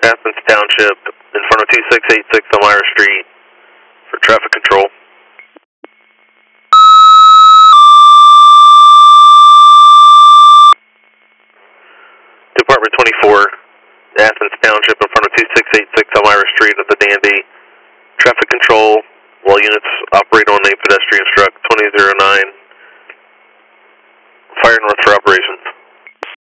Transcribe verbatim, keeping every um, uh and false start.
Athens Township in front of two six eight six Elmira Street for traffic control. Department twenty-four, Athens Township in front of two six eight six Elmira Street at the Danby. Traffic control while units operate on a pedestrian struck twenty oh nine. Fire north for operation.